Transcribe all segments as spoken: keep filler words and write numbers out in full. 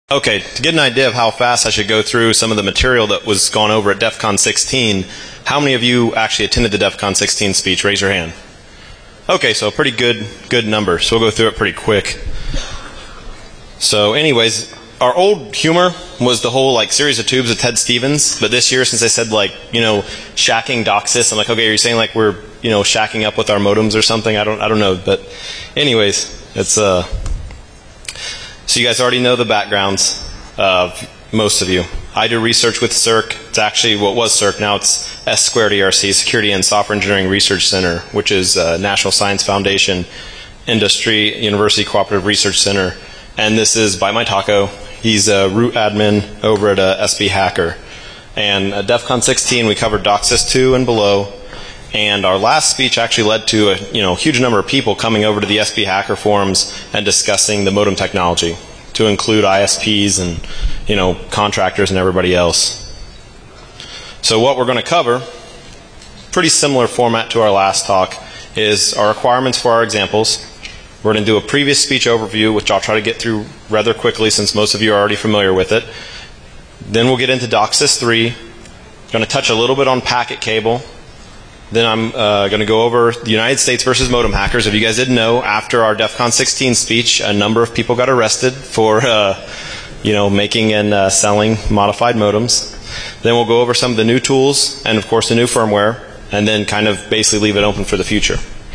Okay, to get an idea of how fast I should go through some of the material that was gone over at DEF CON sixteen, how many of you actually attended the DEF CON sixteen speech? Raise your hand. Okay, so a pretty good good number, so we'll go through it pretty quick. So anyways, our old humor was the whole like series of tubes with Ted Stevens, but this year since I said like, you know, shacking DOCSIS, I'm like, okay, are you saying like we're, you know, shacking up with our modems or something? I don't I don't know, but anyways, it's uh so you guys already know the backgrounds of most of you. I do research with C E R C. It's actually what was C E R C, now it's S squared E R C, Security and Software Engineering Research Center, which is uh, National Science Foundation Industry University Cooperative Research Center. And this is by my taco. He's a root admin over at uh, S B Hacker. And at DEF CON sixteen, we covered DOCSIS two and below. And our last speech actually led to a you know huge number of people coming over to the S B Hacker forums and discussing the modem technology, to include I S Ps and you know contractors and everybody else. So what we're going to cover, pretty similar format to our last talk, is our requirements for our examples. We're going to do a previous speech overview, which I'll try to get through rather quickly since most of you are already familiar with it. Then we'll get into DOCSIS three. Going to touch a little bit on packet cable. Then I'm uh, going to go over the United States versus modem hackers. If you guys didn't know, after our DEF CON sixteen speech, a number of people got arrested for, uh, you know, making and uh, selling modified modems. Then we'll go over some of the new tools and, of course, the new firmware, and then kind of basically leave it open for the future.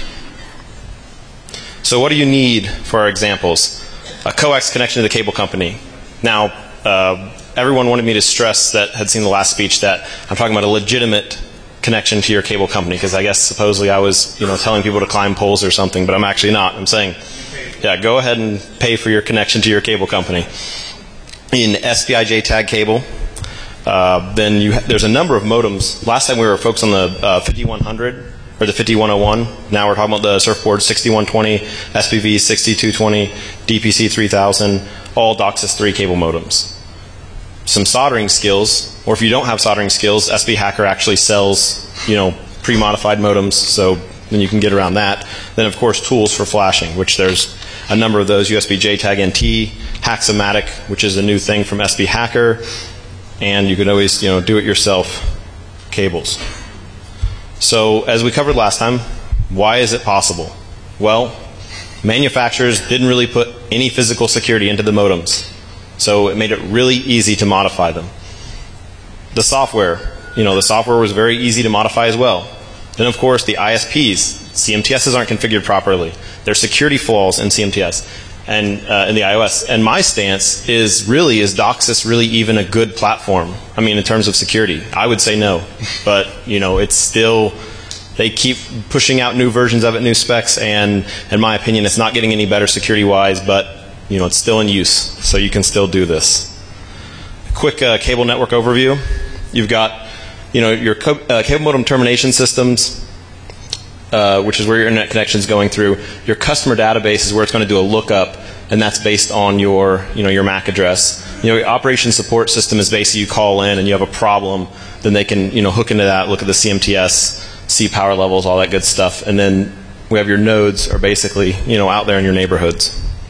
So what do you need for our examples? A coax connection to the cable company. Now, uh, everyone wanted me to stress that had seen the last speech that I'm talking about a legitimate connection to your cable company, because I guess supposedly I was, you know, telling people to climb poles or something, but I'm actually not. I'm saying, yeah, go ahead and pay for your connection to your cable company. In S P I J TAG cable, uh, then you ha- there's a number of modems. Last time we were focused on the uh, fifty-one hundred or the fifty-one oh one. Now we're talking about the surfboard sixty-one twenty, S P V sixty-two twenty, D P C three thousand, all DOCSIS three cable modems. Some soldering skills, or if you don't have soldering skills, S B Hacker actually sells, you know, pre-modified modems, so then you can get around that. Then, of course, tools for flashing, which there's a number of those: U S B J TAG N T, Haxomatic, which is a new thing from S B Hacker, and you can always, you know, do-it-yourself cables. So, as we covered last time, why is it possible? Well, manufacturers didn't really put any physical security into the modems, so it made it really easy to modify them. The software, you know, the software was very easy to modify as well. Then, of course, the I S Ps, C M T Ss aren't configured properly. There's security flaws in C M T S and uh, in the iOS. And my stance is really, is DOCSIS really even a good platform? I mean, in terms of security, I would say no. But, you know, it's still, they keep pushing out new versions of it, new specs, and in my opinion, it's not getting any better security-wise, but, you know, it's still in use, so you can still do this. Quick uh, cable network overview. You've got, you know, your co- uh, cable modem termination systems, uh, which is where your internet connection is going through. Your customer database is where it's going to do a lookup, and that's based on your, you know, your M A C address. You know, your operation support system is basically you call in and you have a problem, then they can, you know, hook into that, look at the C M T S, see power levels, all that good stuff, and then we have your nodes are basically, you know, out there in your neighborhoods.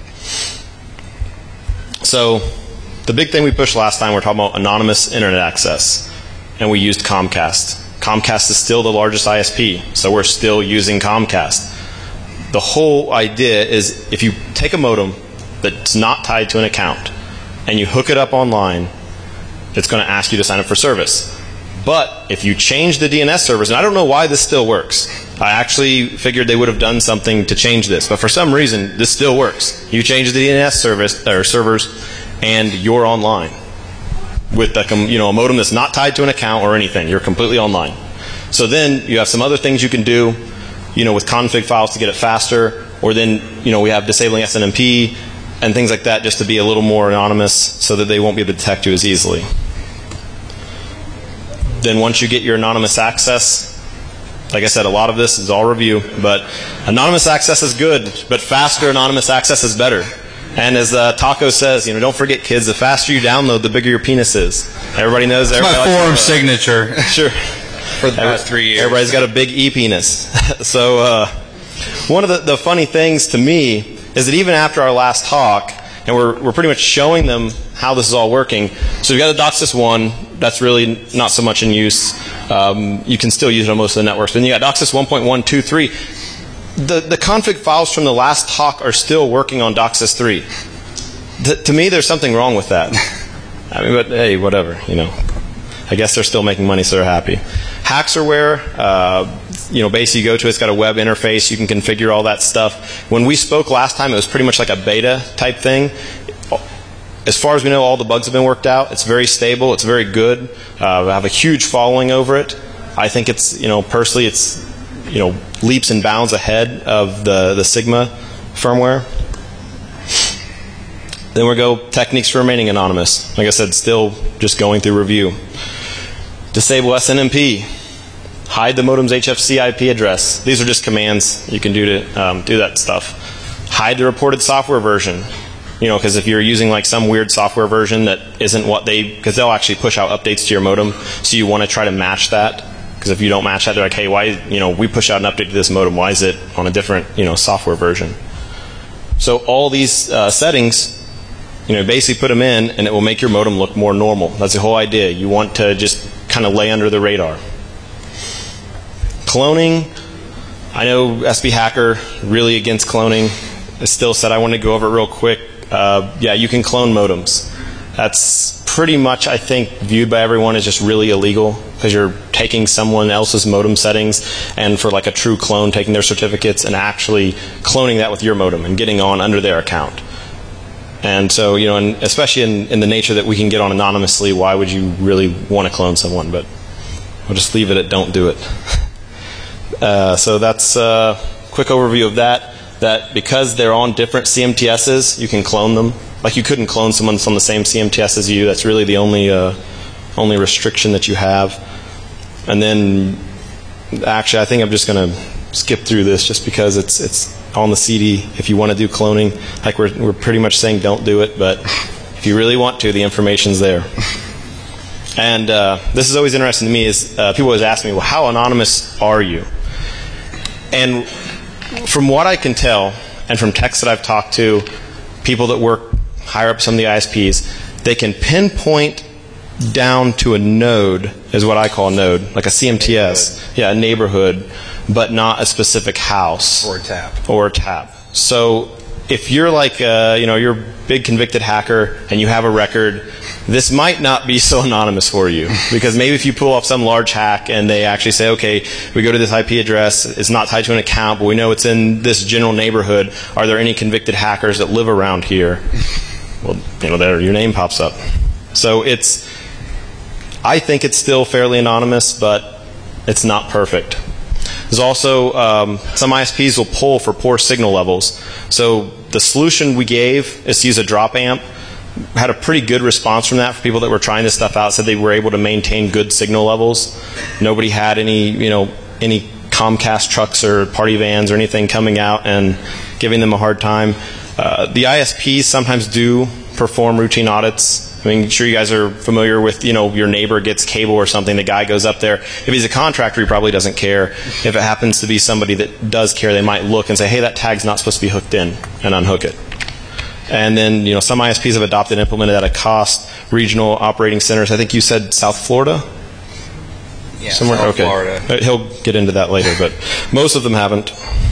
So the big thing we pushed last time, we're talking about anonymous internet access, and we used Comcast. Comcast is still the largest I S P, so we're still using Comcast. The whole idea is if you take a modem that's not tied to an account and you hook it up online, it's going to ask you to sign up for service. But if you change the D N S servers, and I don't know why this still works. I actually figured they would have done something to change this, but for some reason, this still works. You change the D N S service or servers, and you're online with a, you know, a modem that's not tied to an account or anything. You're completely online. So then you have some other things you can do, you know, with config files to get it faster, or then, you know, we have disabling S N M P and things like that just to be a little more anonymous so that they won't be able to detect you as easily. Then once you get your anonymous access, like I said, a lot of this is all review, but anonymous access is good, but faster anonymous access is better. And as uh, Taco says, you know, don't forget, kids, the faster you download, the bigger your penis is. Everybody knows. It's everybody my forum likes, uh, signature. Sure. For the past three years. Everybody's got a big e-penis. So uh, one of the, the funny things to me is that even after our last talk, and we're, we're pretty much showing them how this is all working. So we've got the DOCSIS one. That's really not so much in use. Um, you can still use it on most of the networks. But then you got DOCSIS one point one two three. The, the config files from the last talk are still working on DOCSIS three. Th- to me, there's something wrong with that. I mean, but hey, whatever, you know. I guess they're still making money, so they're happy. Haxorware, uh, you know, basically you go to it, it's got a web interface, you can configure all that stuff. When we spoke last time, it was pretty much like a beta type thing. As far as we know, all the bugs have been worked out. It's very stable, it's very good. Uh, I have a huge following over it. I think it's, you know, personally, it's, you know, leaps and bounds ahead of the, the Sigma firmware. Then we go techniques for remaining anonymous. Like I said, still just going through review. Disable S N M P. Hide the modem's H F C I P address. These are just commands you can do to um, do that stuff. Hide the reported software version. You know, because if you're using like some weird software version that isn't what they, because they'll actually push out updates to your modem, so you want to try to match that. Because if you don't match that, they're like, hey, why, you know, we push out an update to this modem. Why is it on a different, you know, software version? So all these uh, settings, you know, basically put them in, and it will make your modem look more normal. That's the whole idea. You want to just kind of lay under the radar. Cloning. I know S B Hacker really against cloning. I still said I want to go over it real quick. Uh, yeah, you can clone modems. That's pretty much, I think, viewed by everyone as just really illegal, because you're taking someone else's modem settings and for like a true clone, taking their certificates and actually cloning that with your modem and getting on under their account. And so, you know, and especially in, in the nature that we can get on anonymously, why would you really want to clone someone? But we'll just leave it at don't do it. uh, so that's a quick overview of that. That because they're on different C M T Ss, you can clone them. Like you couldn't clone someone that's on the same C M T S as you. That's really the only uh, only restriction that you have. And then, actually, I think I'm just going to skip through this just because it's it's on the C D. If you want to do cloning, like we're we're pretty much saying don't do it, but if you really want to, the information's there. And uh, this is always interesting to me. Is uh, people always ask me, well, how anonymous are you? And from what I can tell, and from techs that I've talked to, people that work higher up some of the I S Ps, they can pinpoint down to a node, is what I call a node, like a C M T S, yeah, a neighborhood, but not a specific house or a tap. Or a tap. So if you're like, a, you know, you're a big convicted hacker and you have a record, this might not be so anonymous for you, because maybe if you pull off some large hack and they actually say, okay, we go to this I P address, it's not tied to an account, but we know it's in this general neighborhood. Are there any convicted hackers that live around here? Well, you know, there your name pops up. So it's, I think it's still fairly anonymous, but it's not perfect. There's also um, some I S Ps will pull for poor signal levels. So the solution we gave is to use a drop amp. Had a pretty good response from that for people that were trying this stuff out. Said they were able to maintain good signal levels. Nobody had any, you know, any Comcast trucks or party vans or anything coming out and giving them a hard time. Uh, the I S Ps sometimes do perform routine audits. I mean, sure you guys are familiar with, you know, your neighbor gets cable or something, the guy goes up there. If he's a contractor, he probably doesn't care. If it happens to be somebody that does care, they might look and say, hey, that tag's not supposed to be hooked in, and unhook it. And then, you know, some I S Ps have adopted and implemented at a cost. Regional operating centers, I think you said South Florida? Yeah, somewhere. South Okay. Florida. He'll get into that later, but most of them haven't.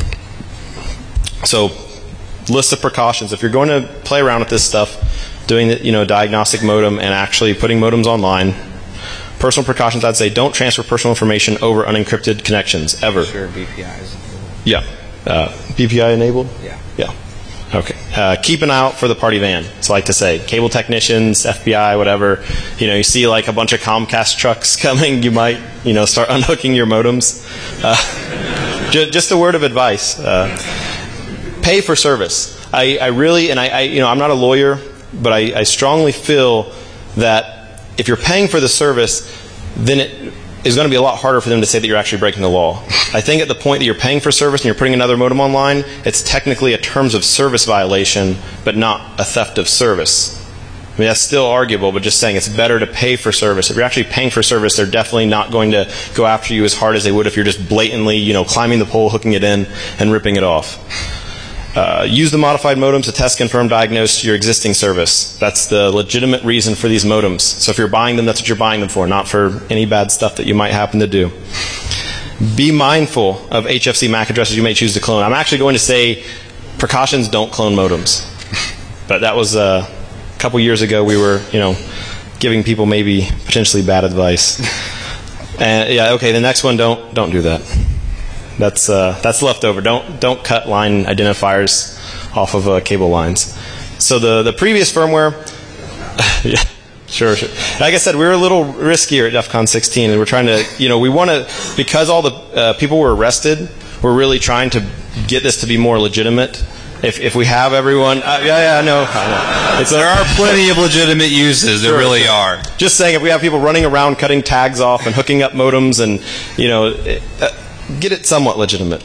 So, list of precautions. If you're going to play around with this stuff, doing the, you know, diagnostic modem and actually putting modems online, personal precautions, I'd say don't transfer personal information over unencrypted connections, ever. Sure, B P I is enabled. Yeah. Uh, B P I enabled? Yeah. Yeah. Okay. Uh, keep an eye out for the party van. It's like to say, cable technicians, F B I, whatever. You know, you see like a bunch of Comcast trucks coming, you might, you know, start unhooking your modems. Uh, just, just a word of advice. Uh, pay for service. I, I really, and I, I, you know, I'm not a lawyer, but I, I strongly feel that if you're paying for the service, then it is going to be a lot harder for them to say that you're actually breaking the law. I think at the point that you're paying for service and you're putting another modem online, it's technically a terms of service violation, but not a theft of service. I mean, that's still arguable, but just saying it's better to pay for service. If you're actually paying for service, they're definitely not going to go after you as hard as they would if you're just blatantly, you know, climbing the pole, hooking it in, and ripping it off. Uh, use the modified modems to test, confirm, diagnose your existing service. That's the legitimate reason for these modems. So if you're buying them, that's what you're buying them for, not for any bad stuff that you might happen to do. Be mindful of H F C M A C addresses you may choose to clone. I'm actually going to say precautions, don't clone modems. But that was uh, a couple years ago. We were, you know, giving people maybe potentially bad advice. And yeah, okay, the next one, don't don't do that. That's uh, that's leftover. Don't don't cut line identifiers off of uh, cable lines. So the the previous firmware, yeah, sure, sure. Like I said, we were a little riskier at DEF CON sixteen, and we're trying to, you know, we want to, because all the uh, people were arrested, we're really trying to get this to be more legitimate. If if we have everyone, uh, yeah, yeah, I know. I know. It's there are plenty of legitimate uses. There sure, really sure. are. Just saying, if we have people running around cutting tags off and hooking up modems, and you know. It, uh, get it somewhat legitimate.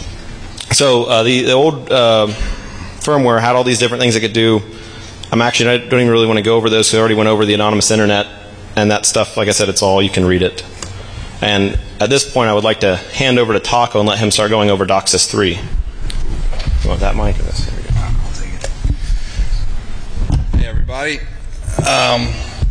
So uh, the, the old uh, firmware had all these different things it could do. I'm actually, I don't even really want to go over those, so I already went over the anonymous internet, and that stuff, like I said, it's all, you can read it. And at this point, I would like to hand over to Taco and let him start going over DOCSIS three. You want that mic? Or this? There we go. I'll take it. Hey, everybody. Um,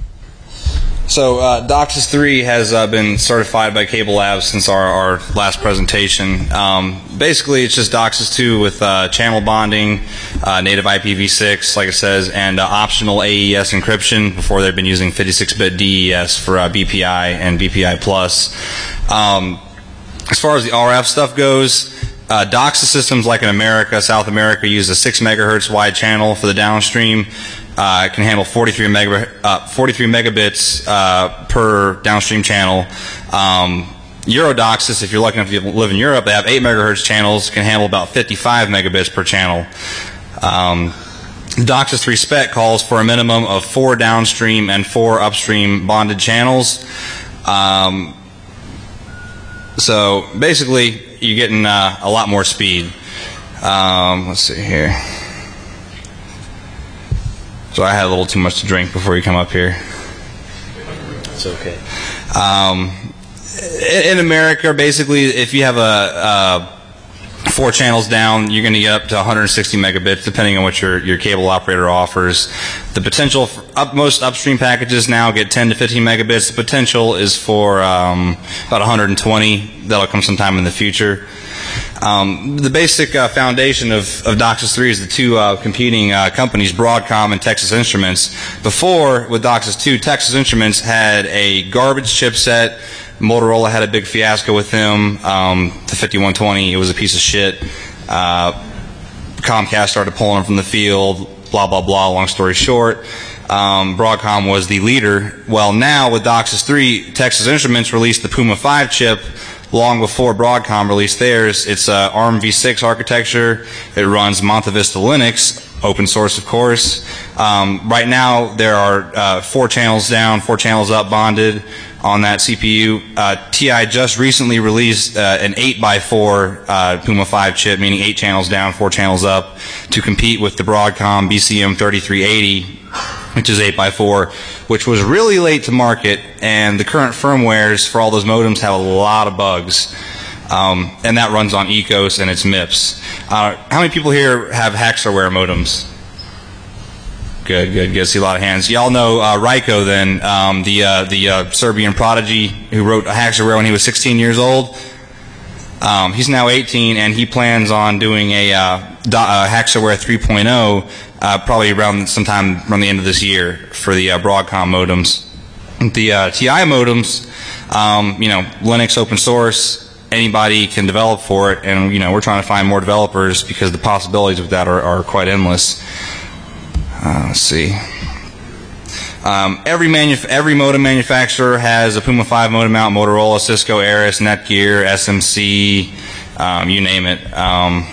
So uh, DOCSIS three has uh, been certified by Cable Labs since our, our last presentation. Um, basically, it's just DOCSIS two with uh, channel bonding, uh, native I P v six, like it says, and uh, optional A E S encryption. Before they've been using fifty-six bit D E S for uh, B P I and B P I plus. Um, as far as the R F stuff goes, uh, DOCSIS systems like in America, South America, use a six megahertz wide channel for the downstream. Uh, it can handle forty-three, megab uh, forty-three megabits uh, per downstream channel. Um, Eurodoxis, if you're lucky enough to live in Europe, they have eight megahertz channels, can handle about fifty-five megabits per channel. Um, DOCSIS three spec calls for a minimum of four downstream and four upstream bonded channels. Um, so basically, you're getting uh, a lot more speed. Um, let's see here. So I had a little too much to drink before you come up here. It's okay. Um, in America, basically, if you have a, a four channels down, you're going to get up to one hundred sixty megabits, depending on what your, your cable operator offers. The potential for up, most upstream packages now get ten to fifteen megabits. The potential is for um, about one hundred twenty. That'll come sometime in the future. Um, the basic uh, foundation of, of DOCSIS three is the two uh, competing uh, companies, Broadcom and Texas Instruments. Before, with DOCSIS two, Texas Instruments had a garbage chipset. Motorola had a big fiasco with them. Um, the fifty-one twenty, it was a piece of shit. Uh, Comcast started pulling them from the field, blah, blah, blah, long story short. Um, Broadcom was the leader. Well, now with DOCSIS three, Texas Instruments released the Puma five chip long before Broadcom released theirs. It's uh, ARM v six architecture. It runs Monte Vista Linux, open source, of course. Um, right now, there are uh, four channels down, four channels up bonded on that C P U. Uh, T I just recently released uh, an eight by four uh, Puma five chip, meaning eight channels down, four channels up, to compete with the Broadcom B C M thirty-three eighty, which is eight by four, which was really late to market, and the current firmwares for all those modems have a lot of bugs. Um, and that runs on ECOS and its M I P S. Uh, how many people here have Haxorware modems? Good, good, good. See a lot of hands. Y'all know uh, Rajko then, um, the uh, the uh, Serbian prodigy who wrote Haxorware when he was sixteen years old. Um, he's now eighteen, and he plans on doing a uh, uh, Haxorware three point oh uh, probably around sometime around the end of this year for the uh, Broadcom modems. The uh, T I modems, um, you know, Linux open source, anybody can develop for it, and you know we're trying to find more developers because the possibilities with that are, are quite endless. Uh, let's see. Um, every manuf every modem manufacturer has a Puma five modem out. Motorola, Cisco, Aris, Netgear, S M C, um, you name it. Um,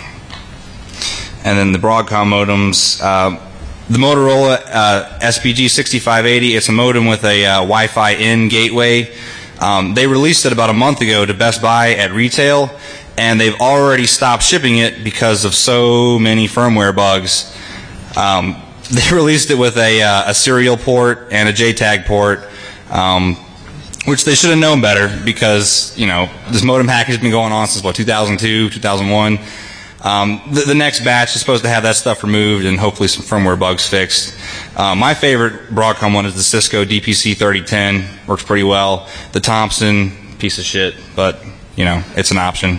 and then the Broadcom modems. Uh, the Motorola uh, S P G sixty-five eighty, it's a modem with a uh, Wi-Fi in gateway. Um, they released it about a month ago to Best Buy at retail, and they've already stopped shipping it because of so many firmware bugs. Um, They released it with a, uh, a serial port and a J TAG port, um, which they should have known better because, you know, this modem hack has been going on since, what, two thousand two, two thousand one. Um, the, the next batch is supposed to have that stuff removed and hopefully some firmware bugs fixed. Uh, my favorite Broadcom one is the Cisco D P C thirty ten. Works pretty well. The Thompson, piece of shit, but, you know, it's an option.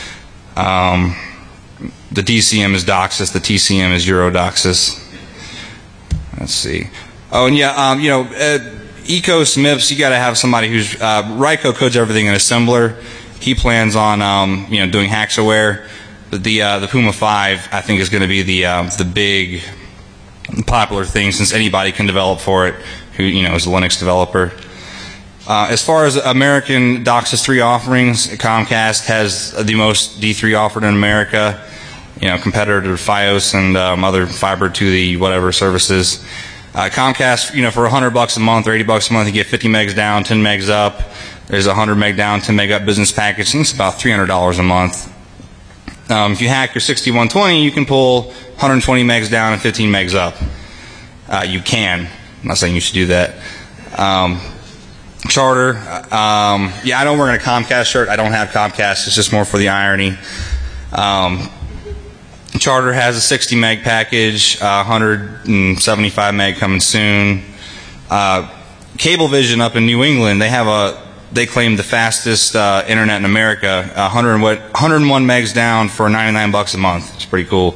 Um, the D C M is DOCSIS. The T C M is Eurodoxis. Let's see. Oh, and yeah, um, you know, uh, E C O S, M I P S, you got to have somebody who's, uh, Ryko codes everything in assembler. He plans on, um, you know, doing Haxaware. But the, uh, the Puma five, I think, is going to be the, uh, the big popular thing since anybody can develop for it who, you know, is a Linux developer. Uh, as far as American DOCSIS three offerings, Comcast has the most D three offered in America, you know, competitor to Fios and um, other fiber to the whatever services. Uh, Comcast, you know, for one hundred bucks a month or eighty bucks a month, you get fifty megs down, ten megs up. There's a one hundred meg down, ten meg up business package, and it's about three hundred dollars a month. Um, if you hack your sixty-one twenty, you can pull one hundred twenty megs down and fifteen megs up. Uh, you can. I'm not saying you should do that. Um, Charter, um, yeah, I don't wear a Comcast shirt. I don't have Comcast. It's just more for the irony. Um, Charter has a sixty meg package, uh, one hundred seventy-five meg coming soon. Uh, Cablevision up in New England, they have a, they claim the fastest uh, internet in America, one hundred, one hundred one megs down for ninety-nine bucks a month. It's pretty cool.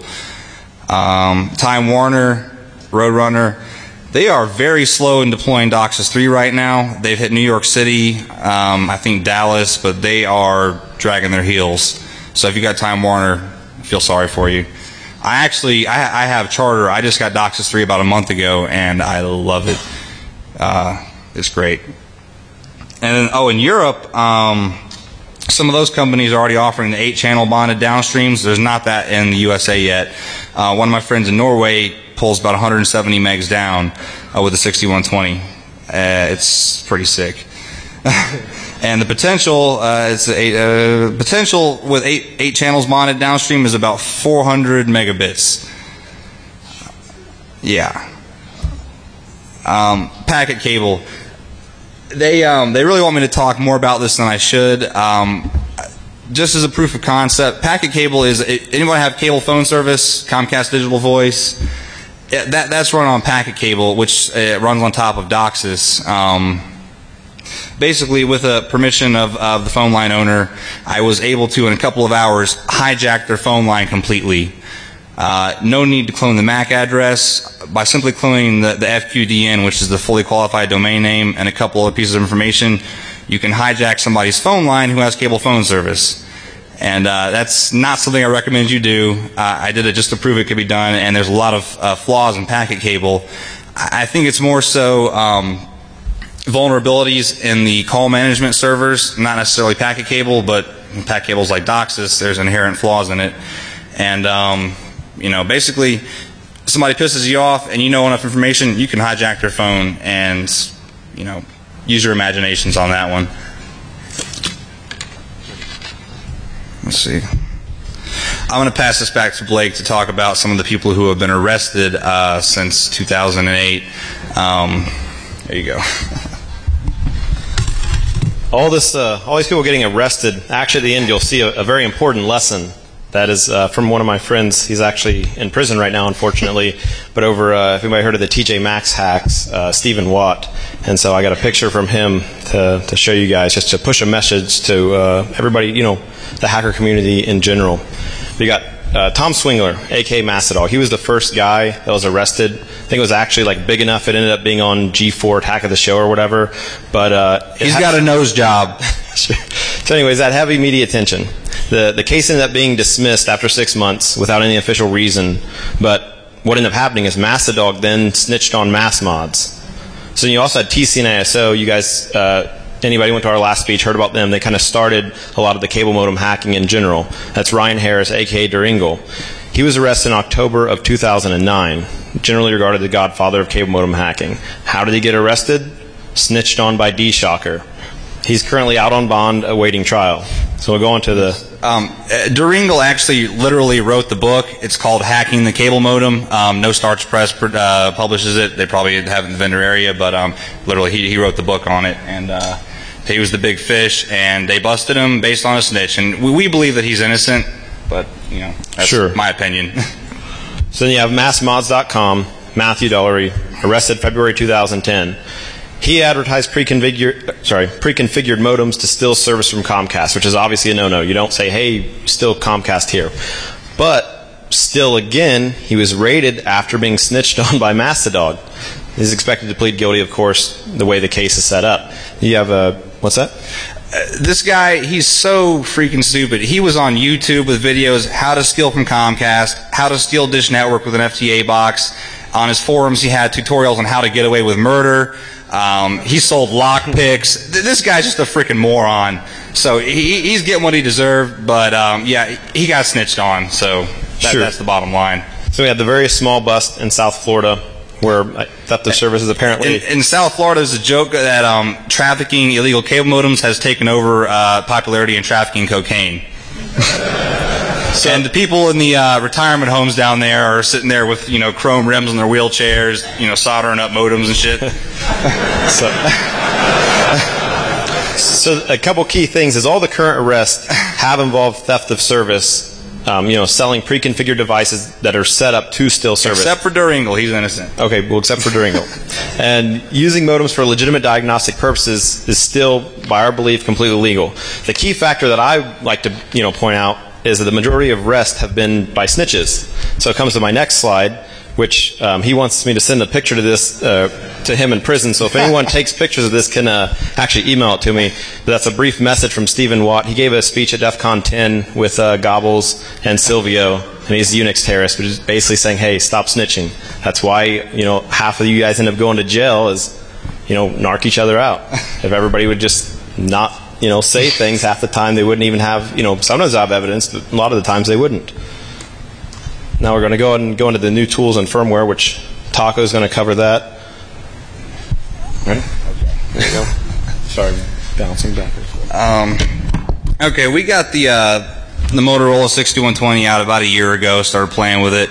Um, Time Warner, Roadrunner, they are very slow in deploying DOCSIS three right now. They've hit New York City, um, I think Dallas, but they are dragging their heels. So if you got Time Warner, I feel sorry for you. I actually, I, I have Charter. I just got DOCSIS three about a month ago, and I love it. Uh, it's great. And then, oh, in Europe, um, some of those companies are already offering the eight channel bonded downstreams. There's not that in the U S A yet. Uh, one of my friends in Norway pulls about one hundred seventy megs down uh, with a sixty-one twenty. Uh, it's pretty sick. And the potential, uh, it's a, uh, potential with eight eight channels bonded downstream is about four hundred megabits. Yeah. Um, packet cable. They um, they really want me to talk more about this than I should. Um, just as a proof of concept, packet cable is. Anyone have cable phone service? Comcast Digital Voice. Yeah, that that's run on packet cable, which uh, runs on top of DOCSIS. Um, basically, with a permission of, of the phone line owner, I was able to, in a couple of hours, hijack their phone line completely. Uh, no need to clone the M A C address. By simply cloning the, the F Q D N, which is the fully qualified domain name, and a couple other pieces of information, you can hijack somebody's phone line who has cable phone service. And uh, that's not something I recommend you do. Uh, I did it just to prove it could be done, and there's a lot of uh, flaws in packet cable. I think it's more so um, vulnerabilities in the call management servers, not necessarily packet cable, but packet cables like DOCSIS, there's inherent flaws in it. And um, you know, basically, somebody pisses you off and you know enough information, you can hijack their phone and, you know, use your imaginations on that one. Let's see. I'm going to pass this back to Blake to talk about some of the people who have been arrested uh, since two thousand eight. Um, there you go. All this, uh, all these people getting arrested. Actually, at the end, you'll see a, a very important lesson. That is uh, from one of my friends. He's actually in prison right now, unfortunately. But over, uh, if anybody heard of the T J Maxx hacks, uh, Stephen Watt. And so I got a picture from him to, to show you guys, just to push a message to uh, everybody, you know, the hacker community in general. We got uh, Tom Swingler, a k a. Macedog. He was the first guy that was arrested. I think it was actually like big enough. It ended up being on G four, Hack of the Show or whatever. But uh, he's got a nose job. So anyways, that heavy media attention. The the case ended up being dismissed after six months without any official reason. But what ended up happening is Macedog then snitched on Mass Mods. So you also had T C N A S O. You guys, uh, anybody who went to our last speech heard about them. They kind of started a lot of the cable modem hacking in general. That's Ryan Harris, a k a. Duringle. He was arrested in October of two thousand nine, generally regarded the godfather of cable modem hacking. How did he get arrested? Snitched on by D-Shocker. He's currently out on bond awaiting trial. So we'll go on to the... Um, Duringle actually literally wrote the book. It's called Hacking the Cable Modem. Um, No Starch Press uh, publishes it. They probably have it in the vendor area, but um, literally he, he wrote the book on it. And uh, he was the big fish, and they busted him based on a snitch. And we, we believe that he's innocent. but you know, that's Sure. my opinion. So then you have mass mods dot com, Matthew Dullery, arrested February two thousand ten. He advertised pre-configured, sorry, pre-configured modems to steal service from Comcast, which is obviously a no-no. You don't say, hey, steal Comcast here. But still, again, he was raided after being snitched on by Mastodog. He's expected to plead guilty, of course, the way the case is set up. You have a, what's that? Uh, this guy, he's so freaking stupid. He was on YouTube with videos, how to steal from Comcast, how to steal Dish Network with an F T A box. On his forums, he had tutorials on how to get away with murder. Um, he sold lockpicks. This guy's just a freaking moron. So he, he's getting what he deserved, but um, yeah, he got snitched on. So that, Sure. that's the bottom line. So we had the very small bust in South Florida, where theft of service is apparently... In, in South Florida, there's a joke that um, trafficking illegal cable modems has taken over uh, popularity in trafficking cocaine. So, and the people in the uh, retirement homes down there are sitting there with, you know, chrome rims on their wheelchairs, you know, soldering up modems and shit. so, so a couple key things is all the current arrests have involved theft of service. Um, you know, selling pre-configured devices that are set up to steal service. Except for Duringle, he's innocent. Okay, well, except for Duringle. And using modems for legitimate diagnostic purposes is still, by our belief, completely legal. The key factor that I like to, you know, point out is that the majority of arrests have been by snitches. So it comes to my next slide, which um, he wants me to send a picture to this uh, to him in prison. So if anyone takes pictures of this, can uh, actually email it to me. But that's a brief message from Stephen Watt. He gave a speech at DEF CON ten with uh, Gobbles and Silvio, and he's a Unix terrorist, which is basically saying, hey, stop snitching. That's why, you know, half of you guys end up going to jail is, you know, narc each other out. If everybody would just not, you know, say things, half the time they wouldn't even have, you know, sometimes they have evidence, but a lot of the times they wouldn't. Now we're going to go ahead and go into the new tools and firmware, which Taco is going to cover that. Ready? Okay. There you go. Sorry, bouncing backwards. Um, okay, we got the uh, the Motorola sixty-one twenty out about a year ago. Started playing with it.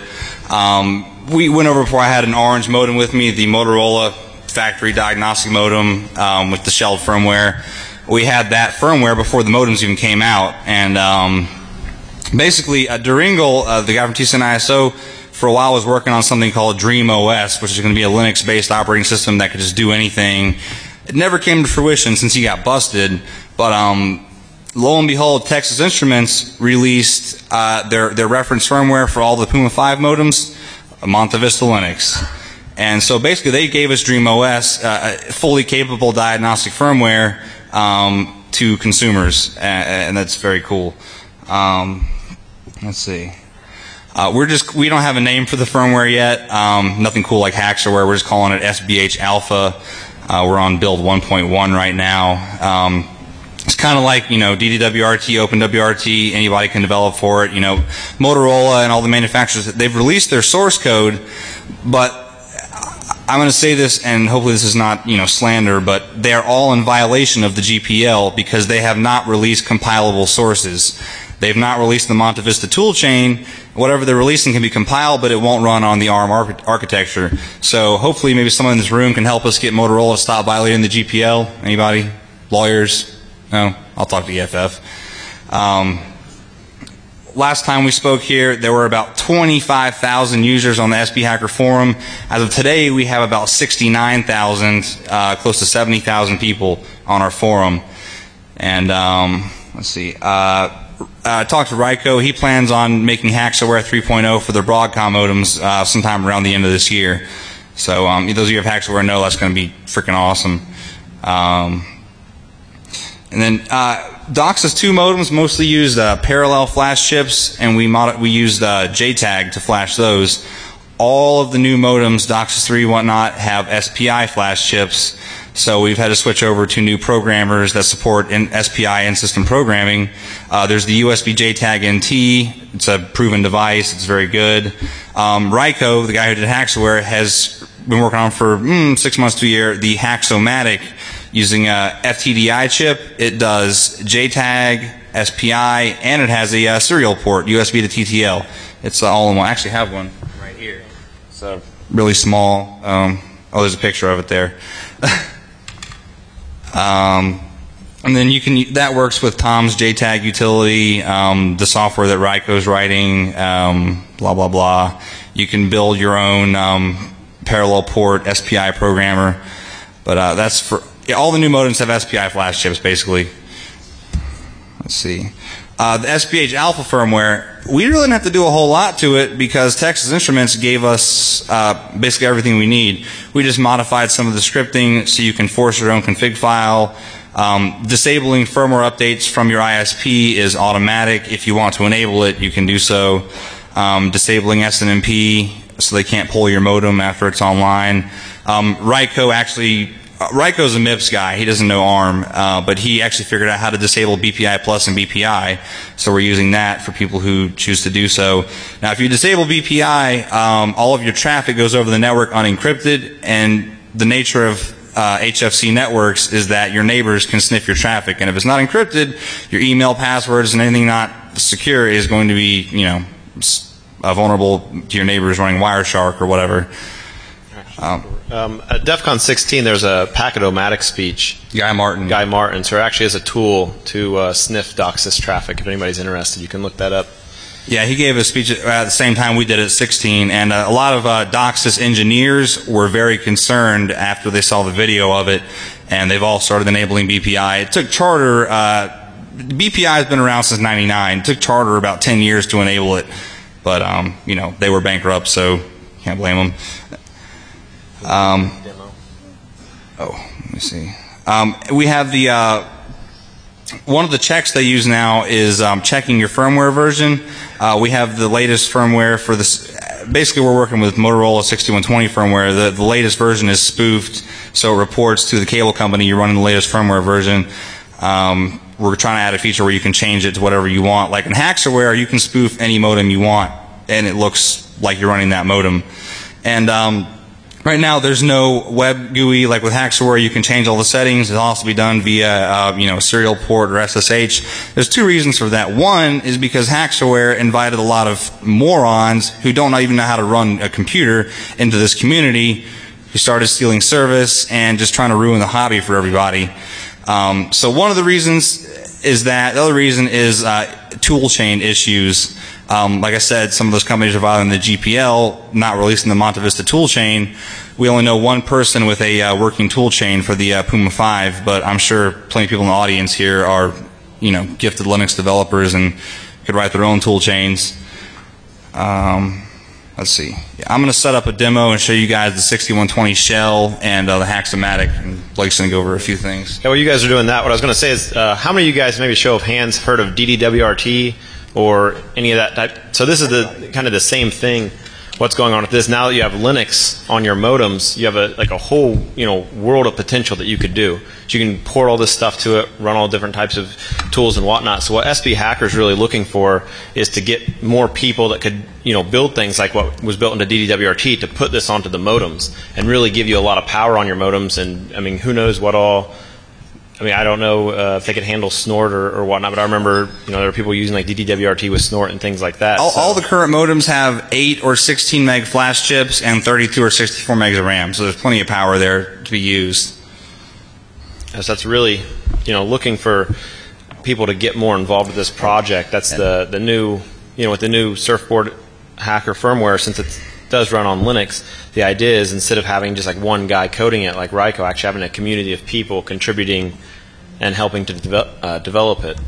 Um, we went over before. I had an orange modem with me, the Motorola factory diagnostic modem um, with the shelled firmware. We had that firmware before the modems even came out, and um, basically, uh, Duringle, uh, the guy from T C N I S O, for a while was working on something called Dream O S, which is going to be a Linux-based operating system that could just do anything. It never came to fruition since he got busted, but um, lo and behold, Texas Instruments released uh, their, their reference firmware for all the Puma five modems, Monte Vista Linux. And so basically they gave us Dream O S, uh, fully capable diagnostic firmware um, to consumers, and, and that's very cool. Um, let's see. Uh, we're just we don't have a name for the firmware yet. Um, nothing cool like Haxorware. We're just calling it S B H Alpha. Uh, we're on build one point one right now. Um, it's kind of like, you know, D D W R T, OpenWRT. Anybody can develop for it. You know, Motorola and all the manufacturers, they've released their source code, but I'm going to say this, and hopefully this is not, you know, slander, but they're all in violation of the G P L because they have not released compilable sources. They've not released the Monte Vista toolchain. Whatever they're releasing can be compiled, but it won't run on the ARM arch architecture. So hopefully maybe someone in this room can help us get Motorola to stop violating the G P L. Anybody? Lawyers? No? I'll talk to E F F. Um, last time we spoke here, there were about twenty-five thousand users on the S P Hacker forum. As of today, we have about sixty-nine thousand, uh, close to seventy thousand people on our forum. And um, let's see. Uh, I uh, talked to Ryko. He plans on making Haxorware three point oh for their Broadcom modems uh, sometime around the end of this year. So um, those of you who have Haxorware know that's going to be freaking awesome. Um, and then uh, DOCSIS two modems mostly used uh, parallel flash chips, and we mod we used uh, J TAG to flash those. All of the new modems, DOCSIS three and whatnot, have S P I flash chips. So we've had to switch over to new programmers that support in S P I and system programming. Uh, there's the U S B J TAG N T. It's a proven device. It's very good. Um, Ryko, the guy who did Haxorware, has been working on for mm, six months to a year the Haxomatic using a F T D I chip. It does J TAG, S P I, and it has a uh, serial port, U S B to T T L. It's uh, all in one. I actually have one right here. It's uh, really small. Um, oh, there's a picture of it there. Um, And then you can, that works with Tom's J TAG utility, um, the software that Ryko's writing, um, blah, blah, blah. You can build your own um, parallel port S P I programmer. But uh, that's for, yeah, all the new modems have S P I flash chips, basically. Let's see. Uh, the S P H Alpha firmware, we really didn't have to do a whole lot to it because Texas Instruments gave us uh, basically everything we need. We just modified some of the scripting so you can force your own config file. Um, disabling firmware updates from your I S P is automatic. If you want to enable it, you can do so. Um, disabling S N M P so they can't pull your modem after it's online. Um, Ryko actually, uh, Ryko's a M I P S guy. He doesn't know ARM, uh, but he actually figured out how to disable B P I Plus and B P I. So we're using that for people who choose to do so. Now, if you disable B P I, um, all of your traffic goes over the network unencrypted, and the nature of Uh, H F C networks is that your neighbors can sniff your traffic, and if it's not encrypted, your email passwords and anything not secure is going to be, you know, uh, vulnerable to your neighbors running Wireshark or whatever. Um, um, at DEF CON sixteen, there's a Packet-O-Matic speech. Guy Martin. Guy Martin. So it actually is a tool to uh, sniff DOCSIS traffic. If anybody's interested, you can look that up. Yeah, he gave a speech at the same time we did at sixteen, and uh, a lot of uh, DOCSIS engineers were very concerned after they saw the video of it, and they've all started enabling B P I. It took Charter, uh, B P I has been around since ninety-nine. It took Charter about ten years to enable it, but, um, you know, they were bankrupt, so can't blame them. Um, oh, let me see. Um, we have the... Uh, One of the checks they use now is um, checking your firmware version. Uh, we have the latest firmware for this. Basically, we're working with Motorola sixty-one twenty firmware. The, the latest version is spoofed, so it reports to the cable company you're running the latest firmware version. Um, we're trying to add a feature where you can change it to whatever you want. Like in Haxorware, you can spoof any modem you want, and it looks like you're running that modem. And um, right now, there's no web G U I like with Haxorware. You can change all the settings. It'll also be done via, uh, you know, serial port or S S H. There's two reasons for that. One is because Haxorware invited a lot of morons who don't even know how to run a computer into this community, who started stealing service and just trying to ruin the hobby for everybody. Um, so one of the reasons is that. The other reason is uh, tool chain issues. Um, like I said, some of those companies are violating the G P L, not releasing the Monte Vista tool chain. We only know one person with a uh, working tool chain for the uh, Puma five, but I'm sure plenty of people in the audience here are, you know, gifted Linux developers and could write their own tool chains. Um, let's see. Yeah, I'm going to set up a demo and show you guys the sixty-one twenty shell and uh, the Haxomatic, and Blake's going to go over a few things. Yeah, while you guys are doing that, what I was going to say is, uh, how many of you guys, maybe show of hands, heard of D D W R T? Or any of that type. So this is the kind of the same thing. What's going on with this? Now that you have Linux on your modems, you have a like a whole you know world of potential that you could do. So you can port all this stuff to it, run all different types of tools and whatnot. So what S P Hacker is really looking for is to get more people that could you know build things like what was built into D D W R T to put this onto the modems and really give you a lot of power on your modems. And I mean, who knows what all. I mean, I don't know uh, if they could handle snort or, or whatnot, but I remember, you know, there were people using like D D W R T with snort and things like that. All, so. all the current modems have eight or sixteen meg flash chips and thirty-two or sixty-four megs of RAM, so there's plenty of power there to be used. So that's really, you know, looking for people to get more involved with this project. That's the the new, you know, with the new Surfboard Hacker firmware, since it does run on Linux. The idea is instead of having just like one guy coding it, like Ryko, actually having a community of people contributing and helping to de uh, develop it.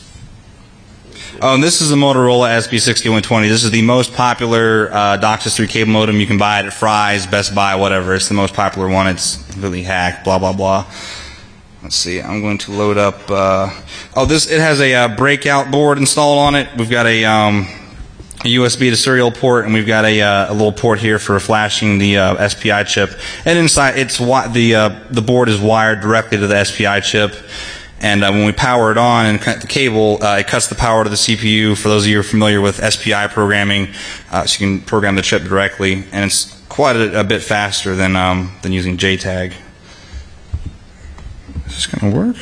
Oh, and this is the Motorola S B sixty-one twenty. This is the most popular uh, DOCSIS three cable modem. You can buy it at Fry's, Best Buy, whatever. It's the most popular one. It's completely hacked, blah, blah, blah. Let's see. I'm going to load up. Uh, oh, this it has a uh, breakout board installed on it. We've got a, um, a U S B to serial port, and we've got a, uh, a little port here for flashing the uh, S P I chip. And inside, it's the uh, the board is wired directly to the S P I chip. And uh, when we power it on and cut the cable, uh, it cuts the power to the C P U. For those of you who are familiar with S P I programming, uh, so you can program the chip directly, and it's quite a, a bit faster than um, than using J TAG. Is this going to work?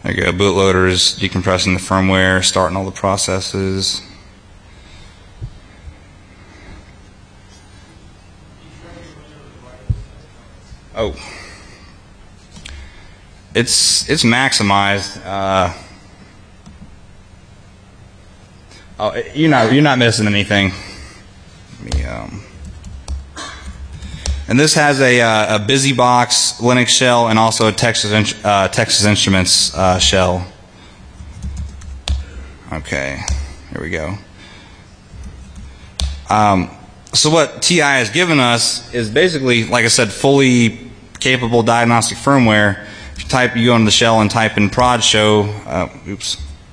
There you go. Bootloader is decompressing the firmware, starting all the processes. Oh, it's it's maximized. Uh, oh, you're not you're not missing anything. Let me, um, and this has a uh, a BusyBox Linux shell and also a Texas uh, Texas Instruments uh, shell. Okay, here we go. Um, so what T I has given us is basically, like I said, fully capable diagnostic firmware. If you type, you go into the shell and type in prod show. Uh, oops.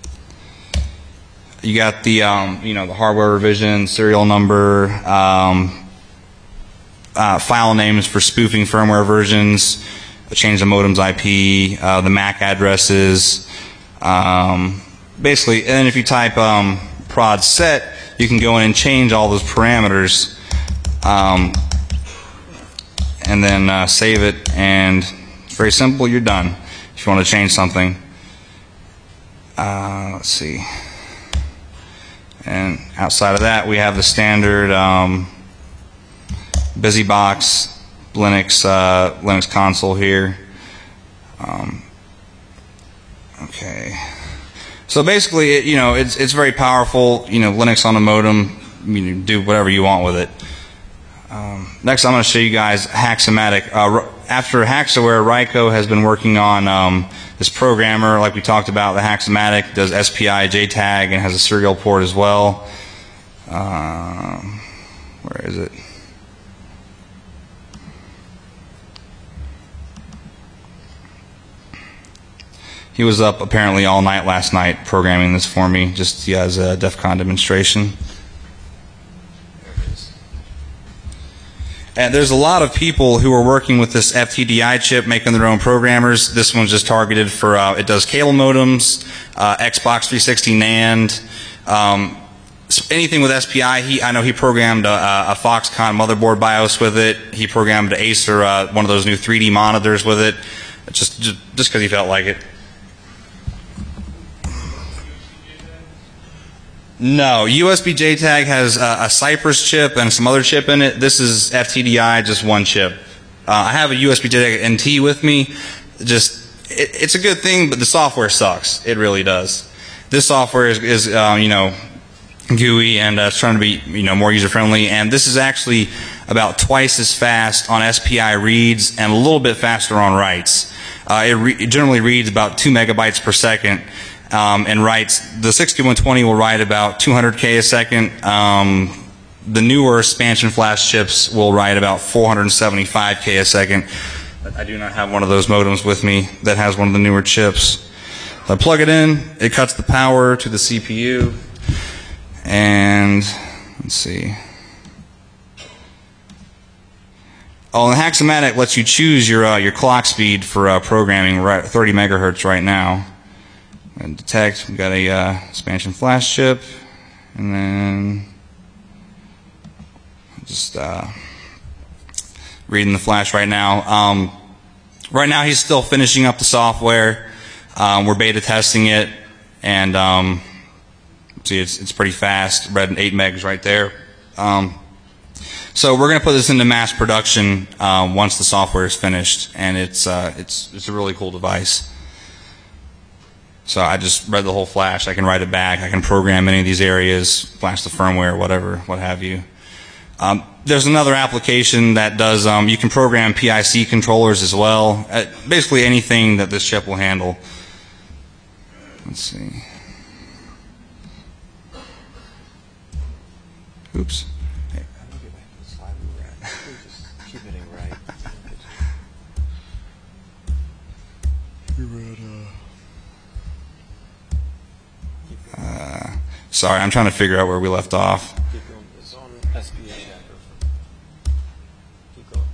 You got the um, you know the hardware revision, serial number, um, uh, file names for spoofing firmware versions, change the modem's I P, uh, the M A C addresses, um, basically. And then if you type um, prod set, you can go in and change all those parameters. Um, and then uh, save it, and it's very simple. You're done. If you want to change something, uh, let's see. And outside of that, we have the standard um, BusyBox Linux uh, Linux console here. Um, okay. So basically, it, you know, it's it's very powerful. You know, Linux on a modem. You can do whatever you want with it. Um, next, I'm going to show you guys Haxomatic. Uh, after Haxaware, Ryko has been working on um, this programmer, like we talked about. The Haxomatic does S P I, J TAG, and has a serial port as well. Um, where is it? He was up apparently all night last night programming this for me, just as a DEF CON demonstration. And there's a lot of people who are working with this F T D I chip, making their own programmers. This one's just targeted for, uh, it does cable modems, uh, Xbox three sixty NAND, um, anything with S P I. He, I know he programmed a, a Foxconn motherboard BIOS with it. He programmed an Acer, uh, one of those new three D monitors with it, just just because he felt like it. No, U S B J TAG has a, a Cypress chip and some other chip in it. This is F T D I, just one chip. Uh, I have a U S B J TAG N T with me. Just, it, it's a good thing, but the software sucks. It really does. This software is, is uh, you know, G U I, and uh, it's trying to be, you know, more user friendly. And this is actually about twice as fast on S P I reads and a little bit faster on writes. Uh, it, re it generally reads about two megabytes per second. Um, and writes, the sixty-one twenty will write about two hundred K a second. Um, the newer expansion flash chips will write about four hundred seventy-five K a second. I do not have one of those modems with me that has one of the newer chips. I plug it in, it cuts the power to the C P U, and let's see. Oh, and the Haxomatic lets you choose your uh, your clock speed for uh, programming, right, thirty megahertz right now. And detect, we've got a uh, expansion flash chip, and then just uh, reading the flash right now. Um, right now he's still finishing up the software. Um, we're beta testing it, and um, see, it's, it's pretty fast. Read eight megs right there. Um, so we're going to put this into mass production uh, once the software is finished, and it's uh, it's it's a really cool device. So I just read the whole flash. I can write it back. I can program any of these areas, flash the firmware, whatever, what have you. Um, there's another application that does, um, you can program P I C controllers as well. Uh, basically anything that this chip will handle. Let's see. Oops. Hey, I'm going to get back to the slide we were at. Just keep hitting right. We were at, uh... Uh, sorry, I'm trying to figure out where we left off. Keep going. It's on S P A. Keep going.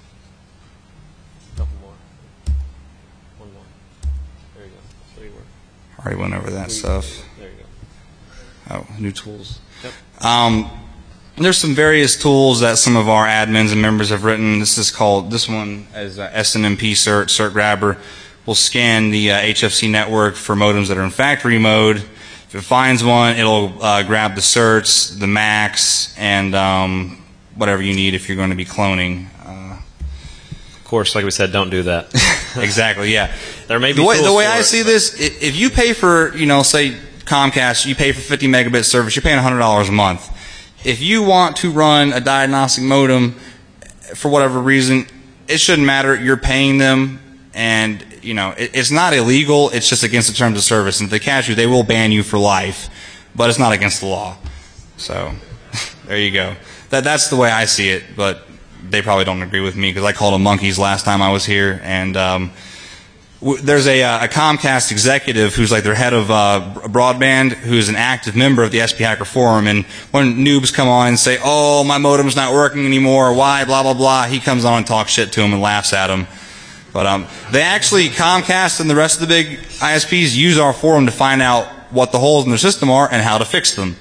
A couple more. One more. There you go. That's where you were. Already went over that stuff. There you go. Oh, new tools. Yep. Um, there's some various tools that some of our admins and members have written. This is called, this one is uh, S N M P cert, cert grabber. will scan the uh, H F C network for modems that are in factory mode. If it finds one, it'll uh, grab the certs, the M A Cs, and um, whatever you need if you're going to be cloning. Uh, of course, like we said, don't do that. Exactly, yeah. There may be the way, tools the way for I it, see but- this, i- if you pay for, you know, say Comcast, you pay for fifty megabit service, you're paying one hundred dollars a month. If you want to run a diagnostic modem for whatever reason, it shouldn't matter. You're paying them, and you know it, it's not illegal. It's just against the terms of service. And if they catch you, they will ban you for life. But it's not against the law. So there you go. That that's the way I see it. But they probably don't agree with me because I called them monkeys last time I was here. And um, w- there's a, uh, a Comcast executive who's like their head of uh, broadband, who's an active member of the S P Hacker Forum. And when noobs come on and say, "Oh, my modem's not working anymore. Why?" Blah blah blah. He comes on and talks shit to him and laughs at him. But um, they actually, Comcast and the rest of the big I S Ps use our forum to find out what the holes in their system are and how to fix them.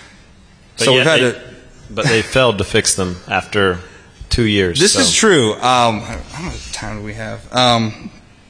But so yet we've had they, to. but they failed to fix them after two years. This so. is true. Um, how much time do we have? Um,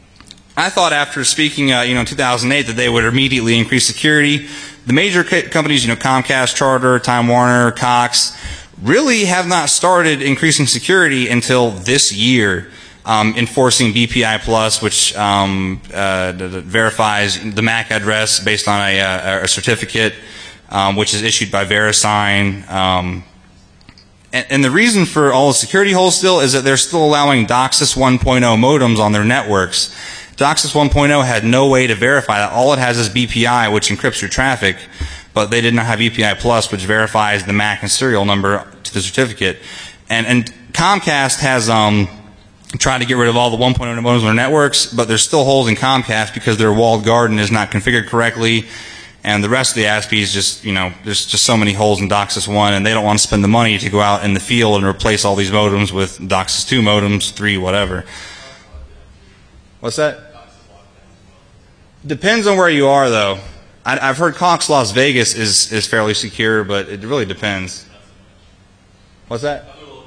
I thought after speaking, uh, you know, in two thousand eight, that they would immediately increase security. The major co- companies, you know, Comcast, Charter, Time Warner, Cox, really have not started increasing security until this year. Um, enforcing B P I Plus, which um, uh, d- d- verifies the M A C address based on a, uh, a certificate, um, which is issued by VeriSign. Um, and, and the reason for all the security holes still is that they're still allowing DOCSIS one point oh modems on their networks. DOCSIS one point oh had no way to verify that. All it has is B P I, which encrypts your traffic, but they did not have B P I Plus, which verifies the M A C and serial number to the certificate. And, and Comcast has... Um, trying to get rid of all the one point oh modems on their networks, but there's still holes in Comcast because their walled garden is not configured correctly, and the rest of the I S Ps just, you know, there's just so many holes in DOCSIS one, and they don't want to spend the money to go out in the field and replace all these modems with DOCSIS two modems, three, whatever. What's that? Depends on where you are, though. I, I've heard Cox Las Vegas is, is fairly secure, but it really depends. What's that?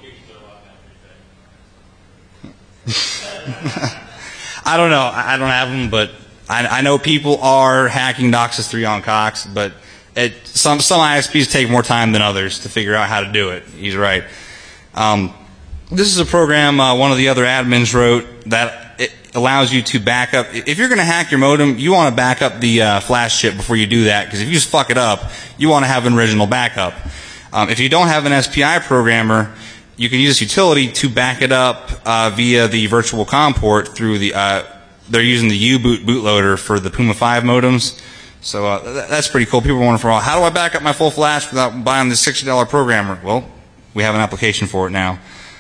I don't know. I don't have them, but I, I know people are hacking DOCSIS three on Cox, but it, some some I S Ps take more time than others to figure out how to do it. He's right. Um, this is a program uh, one of the other admins wrote that it allows you to back up. If you're going to hack your modem, you want to back up the uh, flash chip before you do that, because if you just fuck it up, you want to have an original backup. Um, if you don't have an S P I programmer, you can use this utility to back it up uh, via the virtual COM port through the, uh, they're using the U-boot bootloader for the Puma five modems. So uh, th- that's pretty cool. People are wondering, for all, how do I back up my full flash without buying this sixty dollar programmer? Well, we have an application for it now.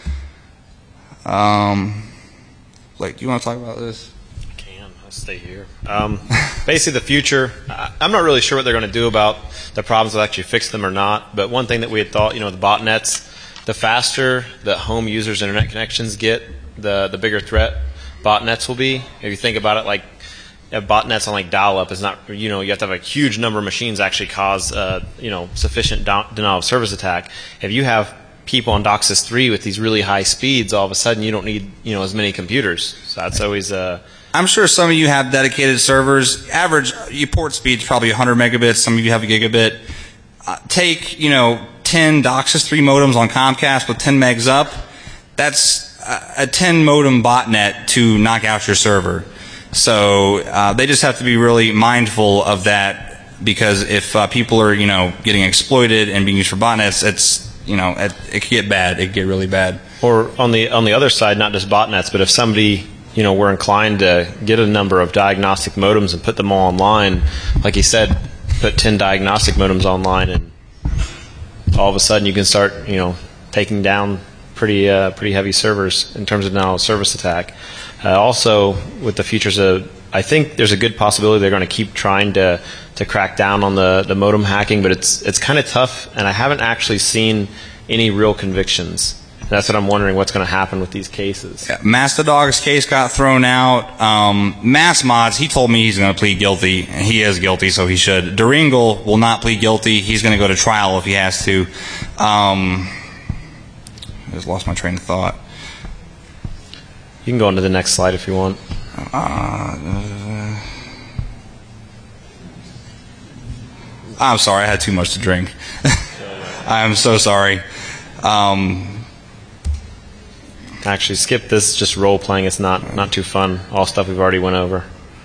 Um, Blake, do you want to talk about this? I can. I'll stay here. Um, basically, the future, I- I'm not really sure what they're going to do about the problems that actually fix them or not, but one thing that we had thought, you know, the botnets, the faster that home users' internet connections get, the the bigger threat botnets will be. If you think about it, like uh, botnets on like dial-up is not, you know, you have to have a huge number of machines actually cause, uh, you know, sufficient do- denial of service attack. If you have people on DOCSIS three with these really high speeds, all of a sudden you don't need, you know, as many computers. So that's always uh I'm sure some of you have dedicated servers. Average your port speed is probably one hundred megabits. Some of you have a gigabit. Uh, take, you know, ten DOCSIS three modems on Comcast with ten megs up. That's a, a ten modem botnet to knock out your server. So uh, they just have to be really mindful of that, because if uh, people are, you know, getting exploited and being used for botnets, it's, you know, it, it could get bad. It could get really bad. Or on the on the other side, not just botnets, but if somebody, you know, were inclined to get a number of diagnostic modems and put them all online, like he said, put ten diagnostic modems online, and all of a sudden you can start, you know, taking down pretty uh, pretty heavy servers in terms of denial of service attack. Uh, also, with the features of, I think there's a good possibility they're going to keep trying to to crack down on the, the modem hacking, but it's it's kind of tough, and I haven't actually seen any real convictions. That's what I'm wondering, what's going to happen with these cases. Yeah, Mastodog's case got thrown out. Um, Mass Mods, he told me he's going to plead guilty, and he is guilty, so he should. Duringle will not plead guilty. He's going to go to trial if he has to. Um, I just lost my train of thought. You can go on to the next slide if you want. Uh, I'm sorry, I had too much to drink. I'm so sorry. Um, Actually, skip this. Just role playing. It's not not too fun. All stuff we've already went over.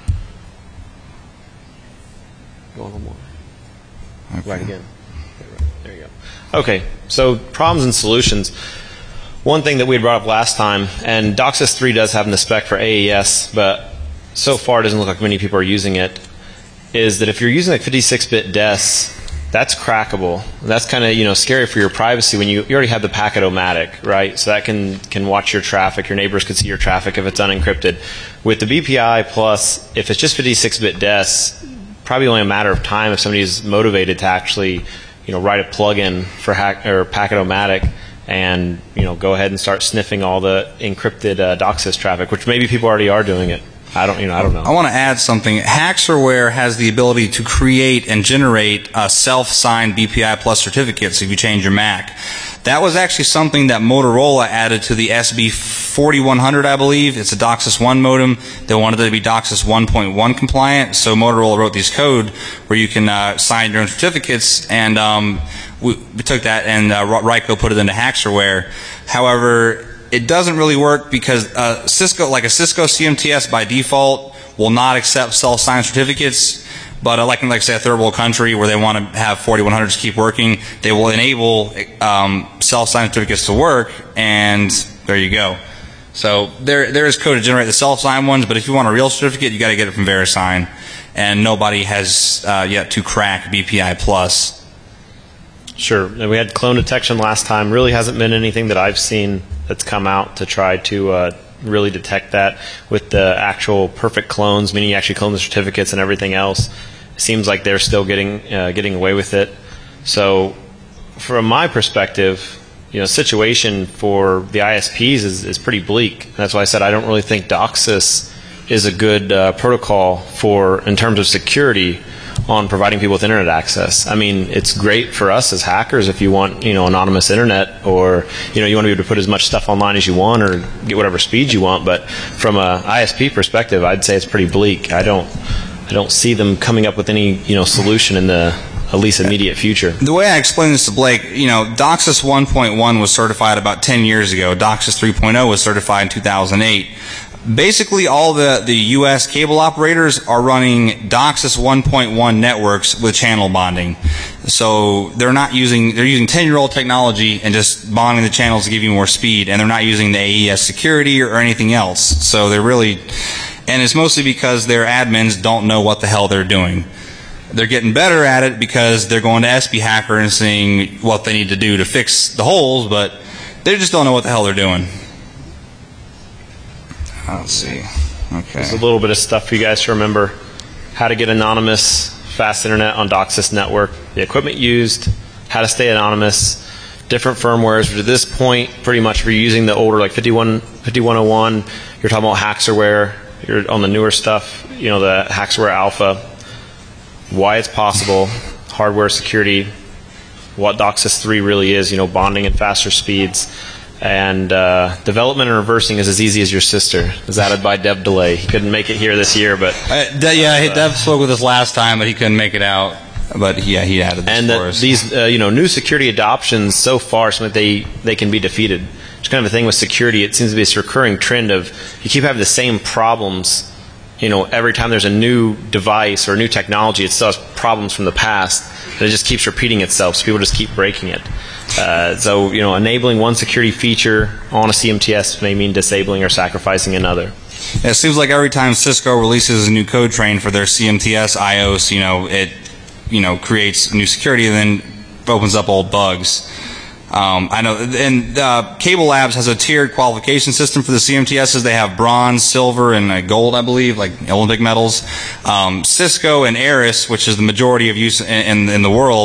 Go on one more. okay. Right again. There you go. Okay, so problems and solutions. One thing that we had brought up last time, and DOCSIS three does have the spec for A E S, but so far it doesn't look like many people are using it, is that if you're using like fifty-six bit D E S, that's crackable. That's kind of, you know, scary for your privacy when you, you already have the packet-o-matic, right? So that can, can watch your traffic. Your neighbors can see your traffic if it's unencrypted. With the B P I Plus, if it's just fifty-six bit D E S, probably only a matter of time if somebody's motivated to actually, you know, write a plugin for hack or packet-o-matic and, you know, go ahead and start sniffing all the encrypted uh, DOCSIS traffic, which maybe people already are doing it. I don't, you know, I don't know. I want to add something. Hackserware has the ability to create and generate uh, self-signed B P I Plus certificates if you change your Mac. That was actually something that Motorola added to the S B forty-one hundred, I believe. It's a DOCSIS one modem. They wanted it to be DOCSIS one point one compliant, so Motorola wrote this code where you can uh, sign your own certificates, and um, we, we took that and uh, Ryko put it into Hackserware. However, it doesn't really work because uh, Cisco, like a Cisco C M T S by default, will not accept self-signed certificates. But uh, like, like say a third world country where they want to have forty-one hundreds keep working, they will enable um, self-signed certificates to work, and there you go. So there there is code to generate the self-signed ones, but if you want a real certificate, you got to get it from VeriSign, and nobody has uh, yet to crack B P I Plus. Sure. And we had clone detection last time. Really hasn't been anything that I've seen that's come out to try to uh, really detect that with the actual perfect clones, meaning you actually clone the certificates and everything else. It seems like they're still getting uh, getting away with it. So from my perspective, you know, situation for the I S Ps is, is pretty bleak. That's why I said I don't really think DOCSIS is a good uh, protocol for, in terms of security, on providing people with internet access. I mean, it's great for us as hackers if you want, you know, anonymous internet, or, you know, you want to be able to put as much stuff online as you want or get whatever speed you want. But from a I S P perspective, I'd say it's pretty bleak. I don't, I don't see them coming up with any, you know, solution in the at least immediate future. The way I explain this to Blake, you know, DOCSIS one point one was certified about ten years ago. DOCSIS three point oh was certified in two thousand eight. Basically, all the, the U S cable operators are running DOCSIS one point one networks with channel bonding. So they're not using, they're using ten-year-old technology and just bonding the channels to give you more speed, and they're not using the A E S security or, or anything else. So they're really, and it's mostly because their admins don't know what the hell they're doing. They're getting better at it because they're going to S B Hacker and seeing what they need to do to fix the holes, but they just don't know what the hell they're doing. Let's see. Okay. There's a little bit of stuff for you guys to remember. How to get anonymous, fast internet on DOCSIS network, the equipment used, how to stay anonymous, different firmwares, which at this point, pretty much if you're using the older, like fifty-one oh one, you're talking about Hackserware. You're on the newer stuff, you know, the Hackserware Alpha, why it's possible, hardware security, what DOCSIS three really is, you know, bonding at faster speeds. And uh, development and reversing is as easy as your sister. It was added by Dev Delay. He couldn't make it here this year, but uh, de- yeah, uh, Dev spoke with us last time, but he couldn't make it out. But yeah, he added this and for the, us. these uh, you know, new security adoptions so far, so that they they can be defeated. It's kind of a thing with security. It seems to be this recurring trend of you keep having the same problems. You know, every time there's a new device or a new technology, it still has problems from the past, and it just keeps repeating itself. So people just keep breaking it. Uh, so, you know, enabling one security feature on a C M T S may mean disabling or sacrificing another. It seems like every time Cisco releases a new code train for their C M T S I O S, you know, it, you know, creates new security and then opens up old bugs. Um, I know, and uh, Cable Labs has a tiered qualification system for the C M T Ss. They have bronze, silver, and uh, gold, I believe, like Olympic medals. Um, Cisco and Aris, which is the majority of use in, in, in the world,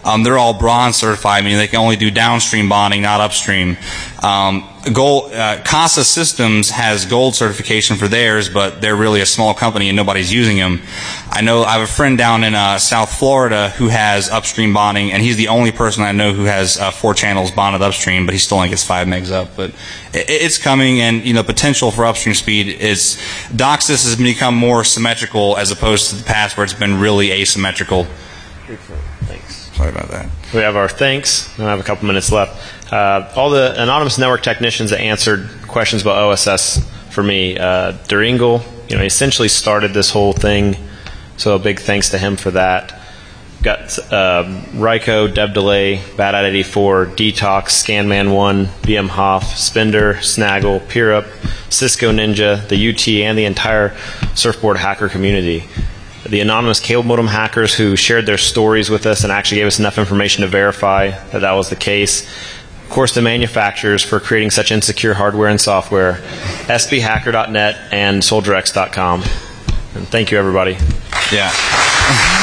Um, they're all bronze certified, meaning they can only do downstream bonding, not upstream. Um, gold, uh, Casa Systems has gold certification for theirs, but they're really a small company and nobody's using them. I know I have a friend down in uh, South Florida who has upstream bonding, and he's the only person I know who has uh, four channels bonded upstream, but he still only gets five megs up. But it, it's coming, and you know, potential for upstream speed is DOCSIS has become more symmetrical as opposed to the past where it's been really asymmetrical. Thanks. Sorry about that. We have our thanks, and I have a couple minutes left. Uh, all the anonymous network technicians that answered questions about O S S for me, uh, Duringle, you know, he essentially started this whole thing, so a big thanks to him for that. Got uh, Ryko, DevDelay, Bad at eighty-four, Detox, Scanman one, V M Hoff, Spender, Snaggle, Peerup, Cisco Ninja, the U T, and the entire Surfboard hacker community. The anonymous cable modem hackers who shared their stories with us and actually gave us enough information to verify that that was the case. Of course, the manufacturers for creating such insecure hardware and software, S B hacker dot net and Soldier X dot com. And thank you, everybody. Yeah.